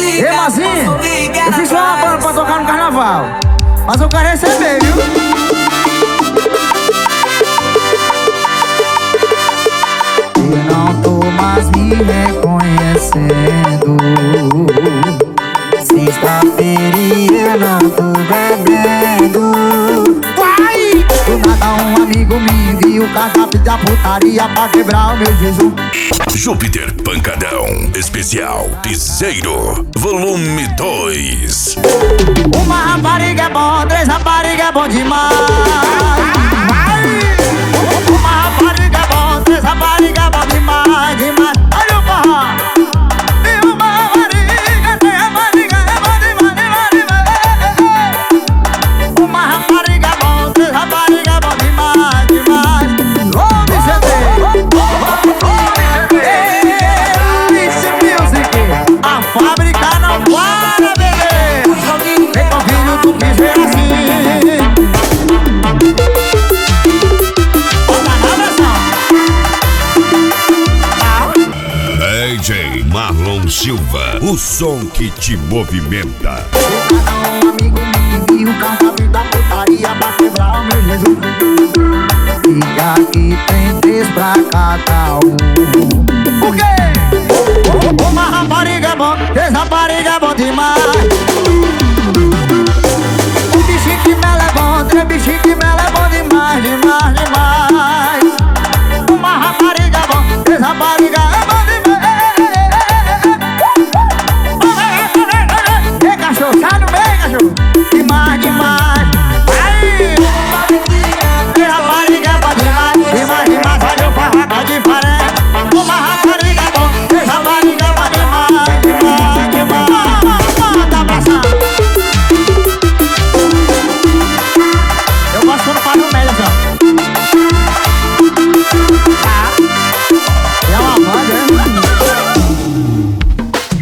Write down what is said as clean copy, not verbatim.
Ei, Mazinho, eu fiz uma banda pra tocar no carnaval, mas eu quero receber, viu? Eu não tô mais me reconhecendo. Sexta-feira e eu não tô bebendo. Vai! Do nada um amigo me envia o cardápio da putaria pra quebrar o meu jejum. Júpiter Pancadão Especial Piseiro Volume 2. Uma rapariga é bom, 3 rapariga é bom demais. Uma rapariga é bom, 3 rapariga é bom demais, demais. Olha o forró. E uma rapariga, 3 rapariga é bom demais, demais, demais. Uma rapariga é bom, 3 rapariga é bom demais, demais. Ô, a fábrica não para, bebê. Vem com o filho do piseiro assim. Bota na versão. DJ Marlon Silva, o som que te movimenta. Um amigo me envia o cardápio da putaria pra quebrar o meu Jesus. Diga que tem 3 pra cada um. O quê? Uma rapariga